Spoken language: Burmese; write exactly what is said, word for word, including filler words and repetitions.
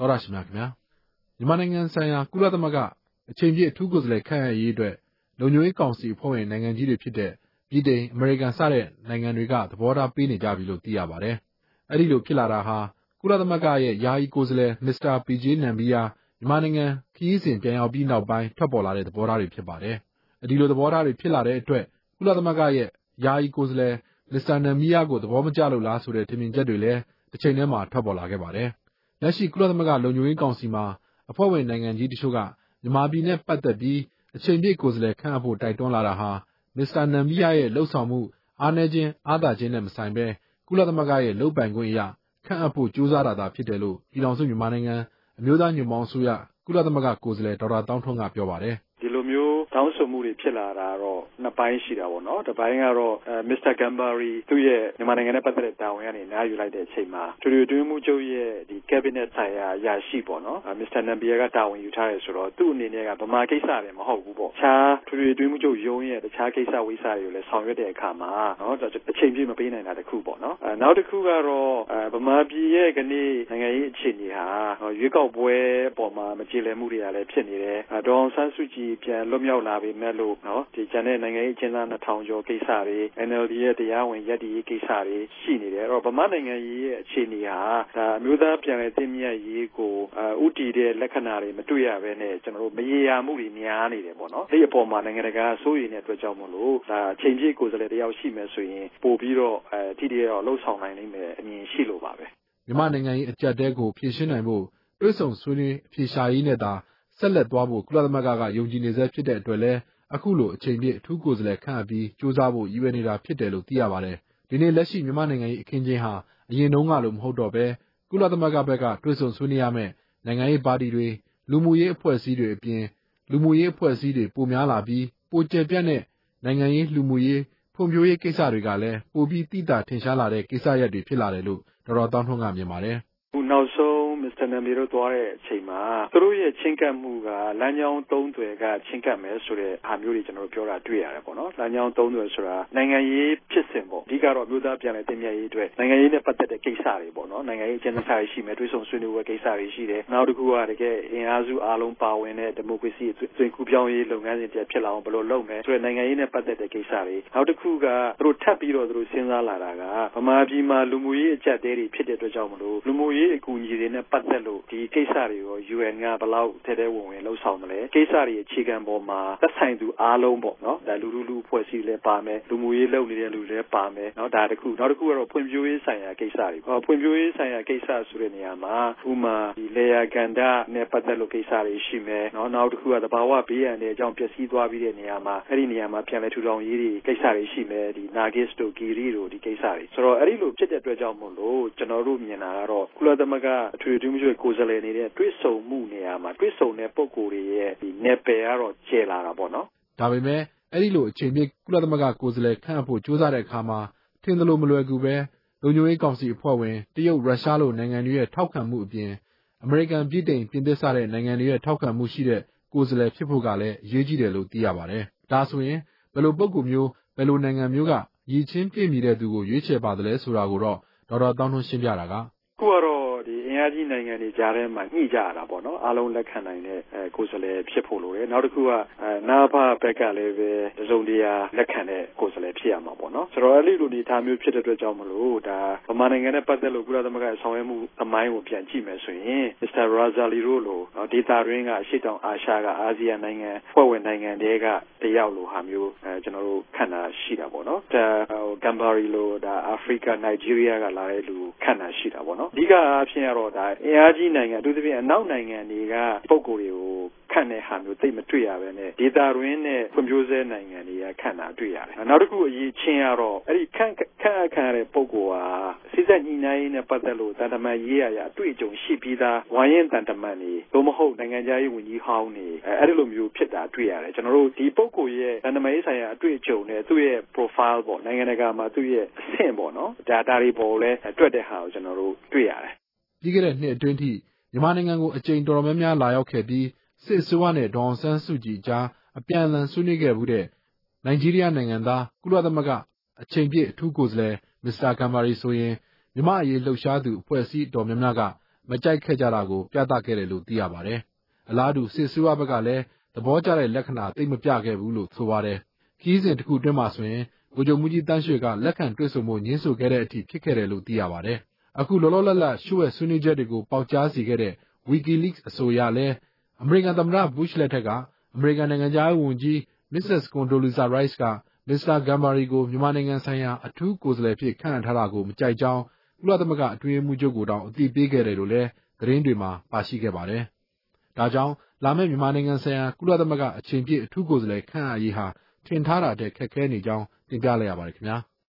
သောရရှိမြခင်ဗျာမြန်မာနိုင်ငံဆိုင်ရာကုလသမဂ္ဂအချိန်ပြည့်အထူးကိုယ်စားလှယ်ခန့်အပ်ရေးအတွက်လုံခြုံရေးကောင်စီအဖွဲ့ဝင်နိုင်ငံကြီးတွေဖြစ်တဲ့ပြည်ထောင်အမေရိကန်စတဲ့နိုင်ငံတွေကသဘောထားပေးနေကြပြီလို့သိရပါတယ်။အဲဒီလိုဖြစ်လာတာဟာကုလသမဂ္ဂရဲ့ယာယီကိုယ်စားလှယ်မစ္စတာပီဂျေးနမ်ဘီယာမြန်မာနိုင်ငံခရီးစဉ်ပြန်ရောက်ပြီးနောက်ပိုင်းထွက်ပေါ်လာတဲ့သဘောထားတွေဖြစ်ပါတယ်။ဒီလိုသဘောထားတွေဖြစ်လာတဲ့အတွက်ကုလသမဂ္ဂရဲ့ယာယီကိုယ်စားလှယ်မစ္စတာနမ်ဘီယာကိုသဘောမကျလို့လားဆိုတဲ့ထင်မြင်ချက်တွေလည်းတစ်ချိန်တည်းမှာထွက်ပေါ်လာခဲ့ပါတယ်။လက်ရှိကုလသမဂ္ဂလုံခြုံရေးကောင်စီမှာအဖွဲ့ဝင်နိုင်ငံကြီးတချို့ကမြန်မာပြည်နဲ့ပတ်သက်ပြီးအချိန်ပြည့်ကိုယ်စားလှယ်ခန့်အပ်ဖို့တိုက်တွန်းလာတာဟာမစ္စတာနမ်ဘီယာရဲ့လှုပ်ဆောင်မှုအားနည်းခြင်းအားသာခြင်းနဲ့မဆိုင်ဘဲကုလသမဂ္ဂရဲ့လုပ်ပိုင်ခွင့်အရခန့်အပ်ဖို့ကြိုးစားတာသာဖြစ်တယ်လို့ပြည်ထောင်စုမြန်မာနိုင်ငံအမျိုးသားညွန့်ပေါင်းအစိုးရကုလသမဂ္ဂကိုယ်စားလှယ်ဒေါက်တာတောင်းထွန်းကပြောပါတယ်ဒီလိုမျိုးတောင်းဆိုမှုတွေဖြစ်လာတာတော့နှစ်ပိုင်းရှိတာပေါ့နော်တစ်ပိုင်းကတော့မစ္စတာဂမ်ဘာရီသူ့ရဲ့မြန်မာနိုင်ငံနဲ့ပတ်သက်တဲ့တာဝန်ကနေနားယူလိုက်တဲ့အချိန်မှာထွေထွေအတွင်းမှုချုပ်ရဲ့ဒီ cabinet ဆိုင်ရာအရာရှိပေါ့နော်မစ္စတာနမ်ဘီယာကတာဝန်ယူထားတယ်ဆိုတော့သူ့အနေနဲ့ကဗမာကိစ္စတွေမဟုတ်ဘူးပေါ့တခြားထွေထွေအတွင်းမှုချုပ်ရုံးရဲ့တခြားကိစ္စဝိစ္စတွေကိုလည်းဆောင်ရွက်တဲ့အခါမှာနော်အချိန်ပြည့်မပေးနိုင်တာတခုပေါ့နော်နောက်တစ်ခုကတော့ဗမာပြည်ရဲ့ကနေ့နိုင်ငံရေးအခြေအနေဟာရွေးကောက်ပွဲပေါ်မှာမကြေလည်မှုတွေကလည်းဖြစ်နေတယ်ဒေါ်အောင်ဆန်းစုကြည်ပြန်လွတ်မြောက်လာပြီမဲ့လို့နော်ဒီကျန်တဲ့နိုင်ငံရေးအကျဉ်းသားနှစ်ထောင်ကျော်ကိစ္စတွေ N L D ရဲ့တရားဝင်ရပ်တည်ရေးကိစ္စတွေရှိနေတယ်အဲ့တော့ဗမာနိုင်ငံရေးရဲ့အခြေအနေဟာဒါအမျိုးသားပြန်လည်သင့်မြတ်ရေးကိုဥတီတဲ့လက္ခဏာတွေမတွေ့ရဘဲနဲ့ကျွန်တော်တို့မရေရာမှုတွေများနေတယ်ပေါ့နော်ဒီအပေါ်မှာနိုင်ငံတကာစိုးရိမ်တဲ့အတွက်ကြောင့်မလို့ဒါအချိန်ပြည့်ကိုယ်စားလှယ်တယောက်ရှိမယ်ဆိုရင်ပို့ပြီးတော့အထီးတရောလှုပ်ဆောင်နိုင်နိုင်မယ်အမြင်ရှိလို့ပါပဲမြန်မာနိုင်ငံရေးအကြက်တဲကိုဖြေရှင်းနိုင်ဖို့တွဲဆုံဆွေးနွေးအဖြေရှာရေးနဲ့သာဆက်လက်သွားဖို့ကုလသမဂ္ဂကယုံကြည်နေစေဖြစ်တဲ့အတွက်လည်းအခုလိုအချိန်ပြည့်အထူးကိုယ်စားလှယ်ခန့်အပ်ပြီးစ조사ဖို့ရည်ရွယ်နေတာဖြစ်တယ်လို့သိရပါတယ်။ဒီနေ့လက်ရှိမြန်မာနိုင်ငံရေးအခင်းကျင်းဟာအရင်တုန်းကလိုမဟုတ်တော့ဘဲကုလသမဂ္ဂဘက်ကတွဲဆုံဆွေးနွေးရမယ့်နိုင်ငံရေးပါတီတွေလူမှုရေးအဖွဲ့အစည်းတွေအပြင်လူမှုရေးအဖွဲ့အစည်းတွေပိုများလာပြီးပိုကျယ်ပြန့်တဲ့နိုင်ငံရေးလူမှုရေးဖွံ့ဖြိုးရေးကိစ္စတွေကလည်းပိုပြီးတိတာထင်ရှားလာတဲ့ကိစ္စရပ်တွေဖြစ်လာတယ်လို့ဒေါက်တာတောင်းထွန်းကမြင်ပါတယ်ခုနောက်ဆုံးမစ္စတာနမ်ဘီတို့သွားတဲ့အချိန်မှာသူတို့ရဲ့ချင်းကပ်မှုကလမ်းကြောင်းသုံးသွယ်ကချင်းကပ်မယ်ဆိုတဲ့အားမျိုးတွေကျွန်တော်တို့ပြောတာတွေ့ရတယ်ပေါ့နော်လမ်းကြောင်းသုံးသွယ်ဆိုတာနိုင်ငံရေးဖြစ်စဉ်ပေါ့အဓိကတော့မျိုးသားပြန်လည်သင့်မြတ်ရေးအတွက်နိုင်ငံရေးနဲ့ပတ်သက်တဲ့ကိစ္စတွေပေါ့နော်နိုင်ငံရေးအကျဉ်းသားတွေရှိမယ်တွေးဆုံဆွေးနွေးပွဲကိစ္စတွေရှိတယ်နောက်တစ်ခုကတကယ်အင်အားစုအားလုံးပါဝင်တဲ့ဒီမိုကရေစီသွင်ကူးပြောင်းရေးလုပ်ငန်းစဉ်တစ်ဖြစ်လာအောင်ဘယ်လိုလုပ်မယ်ဆိုတဲ့နိုင်ငံရေးနဲ့ပတ်သက်တဲ့ကိစ္စတွေနောက်တစ်ခုကသူတို့ထပ်ပြီးတော့သူတို့စဉ်းစားလာတာကဗမာပြည်မှာလူမှုရေးအကျပ်တဲတွေဖြစ်တဲ့အတွက်ကြောင့်မလို့လူမှုရေးအကူအညီတွေနဲ့ပတ်သက်လို့ဒီကိစ္စတွေကို U N ကဘယ်လောက်ထဲထဲဝင်ဝင်လှုပ်ဆောင်မလဲကိစ္စတွေအခြေခံပေါ်မှာသက်ဆိုင်သူအားလုံးပေါ့နော်ဒါလူလူလူအဖွဲ့အစည်းလည်းပါမယ်လူမှုရေးလုပ်နေတဲ့လူတွေလည်းပါမယ်နော်ဒါတခုနောက်တစ်ခုကတော့ဖွံ့ဖြိုးရေးဆိုင်ရာကိစ္စတွေဟောဖွံ့ဖြိုးရေးဆိုင်ရာကိစ္စဆိုတဲ့နေရာမှာဥမာဒီလေယာကန္တာနဲ့ပတ်သက်လို့ကိစ္စတွေရှိမယ်နော်နောက်တစ်ခုကသဘာဝဘေးရန်တွေအကြောင်းပျက်စီးသွားပြီးတဲ့နေရာမှာအဲ့ဒီနေရာမှာပြန်လည်ထူထောင်ရေးတွေကိစ္စတွေရှိမယ်ဒီနာဂစ်တို့ဂီရီတို့ဒီကိစ္စတွေဆိုတော့အဲ့ဒီလိုဖြစ်တဲ့အတွက်ကြောင့်မို့လို့ကျွန်တော်တို့မြင်တာကတော့ကုလသမဂ္ဂအထွေထွေမျိုးကိုယ်စားလှယ်နေတဲ့တွဲဆုံမှုနေရာမှာတွဲဆုံတဲ့ပုံကိုယ်တွေရဲ့ဒီနယ်ပယ်ကတော့ကျယ်လာတာပေါ့နော်ဒါပေမဲ့အဲ့ဒီလိုအချိန်ပြည့်ကုလသမဂ္ဂကိုယ်စားလှယ်ခန့်အပ်ဖို့ကြိုးစားတဲ့အခါမှာထင်သလိုမလွယ်ကူပဲလုံခြုံရေးကောင်စီအဖွဲ့ဝင်တရုတ်ရုရှားလိုနိုင်ငံတွေရဲ့ထောက်ခံမှုအပြင်အမေရိကန်ပြည်ထောင်ပြင်သစ်စတဲ့နိုင်ငံတွေရဲ့ထောက်ခံမှုရှိတဲ့ကိုယ်စားလှယ်ဖြစ်ဖို့ကလည်းအရေးကြီးတယ်လို့သိရပါတယ်ဒါဆိုရင်ဘယ်လိုပုံကိုမျိုးဘယ်လိုနိုင်ငံမျိုးကရည်ချင်းပြည့်မီတဲ့သူကိုရွေးချယ်ပါသလဲဆိုတာကိုတော့ဒေါက်တာတောင်းထွန်းရှင်းပြတာကခုကတော့ဒီအင်အားကြီးနိုင်ငံတွေကြားထဲမှာညှိကြရတာပေါ့နော်အားလုံးလက်ခံနိုင်တဲ့အဲကိုယ်စားလှယ်ဖြစ်ဖို့လိုတယ်နောက်တစ်ခုကအဲနာဖဘက်ကလည်းပဲတစုံတရာလက်ခံတဲ့ကိုယ်စားလှယ်ဖြစ်ရမှာပေါ့နော်ဆိုတော့အဲ့ဒီလိုနေသားမျိုးဖြစ်တဲ့အတွက်ကြောင့်မလို့ဒါဗမာနိုင်ငံနဲ့ပတ်သက်လို့ကုလသမဂ္ဂဆောင်ရွက်မှုအမိုင်းကိုပြန်ကြည့်မယ်ဆိုရင်မစ္စတာရာဇာလီတို့လိုဒေတာရင်းကအရှေ့တောင်အာရှကအာဆီယံနိုင်ငံဖွဲ့ဝင်နိုင်ငံတွေကတယောက်လိုဟာမျိုးအဲကျွန်တော်တို့ခံတာရှိတာပေါ့နော်ဒါဂမ်ဘာရီလိုဒါအာဖရိကနိုင်ဂျီးရီးယားကလာတဲ့လူခံတာရှိတာပေါ့နော်အဓိကအဖြစ်ကတော့ဒါအင်အားကြီးနိုင်ငံအထူးသဖြင့်အနောက်နိုင်ငံတွေကပုံကိုယ်တွေကိုခန့်တဲ့ဟာမျိုးသိမတွေ့ရပဲနဲ့ဒေတာရင်းနဲ့ဖွံ့ဖြိုးဆဲနိုင်ငံတွေကခန့်တာတွေ့ရတယ်နောက်တစ်ခုအရေးချင်းကတော့အဲ့ဒီခန့်ခန့်အခါတဲ့ပုံကိုယ်ဟာစစ်ဆက်ညှိနှိုင်းရေးနဲ့ပတ်သက်လို့တန်တမန်ရေးရရအတွေ့အကြုံရှိပြီးသားဝိုင်းရင်တန်တမန်တွေသို့မဟုတ်နိုင်ငံခြားရေးဝန်ကြီးဟောင်းတွေအဲ့ဒီလိုမျိုးဖြစ်တာတွေ့ရတယ်ကျွန်တော်တို့ဒီပုံကိုယ်ရဲ့တန်တမန်ရေးဆိုင်ရာအတွေ့အကြုံနဲ့သူ့ရဲ့ profile ပေါ့နိုင်ငံတကာမှာသူ့ရဲ့အဆင့်ပေါ့နော် data တွေပေါ်လဲတွက်တဲ့ဟာကိုကျွန်တော်တို့တွေ့ရတယ်ပြီးခဲ့တဲ့နှစ်အတွင်းထိမြန်မာနိုင်ငံကိုအကြိမ်တော်တော်များများလာရောက်ခဲ့ပြီးစစ်အစိုးရနဲ့ဒေါ်အောင်ဆန်းစုကြည်ကြားအပြန်အလှန်ဆွေးနွေးခဲ့မှုတဲ့နိုင်ဂျီးရီးယားနိုင်ငံသားကုလသမဂ္ဂအချိန်ပြည့်အထူးကိုယ်စားလှယ်မစ္စတာဂမ်ဘာရီဆိုရင်မြန်မာအရေးလှုပ်ရှားသူအဖွဲ့အစည်းတော်များများကမကြိုက်ခဲ့ကြတာကိုပြသခဲ့တယ်လို့သိရပါတယ်။အလားတူစစ်အစိုးရဘက်ကလည်းသဘောကျတဲ့လက္ခဏာသိပ်မပြခဲ့ဘူးလို့ဆိုပါတယ်။ခီးစဉ်တစ်ခုအတွင်းမှာဆိုရင်ဗိုလ်ချုပ်မှူးကြီးတန်းရွှေကလက်ခံတွေ့ဆုံမှုညှင်းဆိုခဲ့တဲ့အထိဖြစ်ခဲ့တယ်လို့သိရပါတယ်။အခုလောလောလတ်လတ်ရှုပ်ဝဲဆွေးနွေးချက်တွေကိုပေါက်ကြားစေခဲ့တဲ့ WikiLeaks အဆိုအရလည်းအမေရိကန်သမ္မတဘုရှ်လက်ထက်ကအမေရိကန်နိုင်ငံသားဝန်ကြီး Missus Condoleezza Rice ကမစ္စတာဂမ်ဘာရီကိုမြန်မာနိုင်ငံဆိုင်ရာအထူးကိုယ်စားလှယ်ဖြစ်ခန့်အပ်ထားတာကိုမကြိုက်ကြောင်းကုလသမဂ္ဂအတွင်းရေးမှူးချုပ်ကိုတောင်အသိပေးခဲ့တယ်လို့လည်းသတင်းတွေမှာပါရှိခဲ့ပါတယ်။ဒါကြောင့်လာမယ့်မြန်မာနိုင်ငံဆိုင်ရာကုလသမဂ္ဂအချိန်ပြည့်အထူးကိုယ်စားလှယ်ခန့်အပ်ရေးဟာထင်ထားတာတဲ့ခက်ခဲနေကြောင်းတင်ပြလိုက်ရပါတယ်ခင်ဗျာ။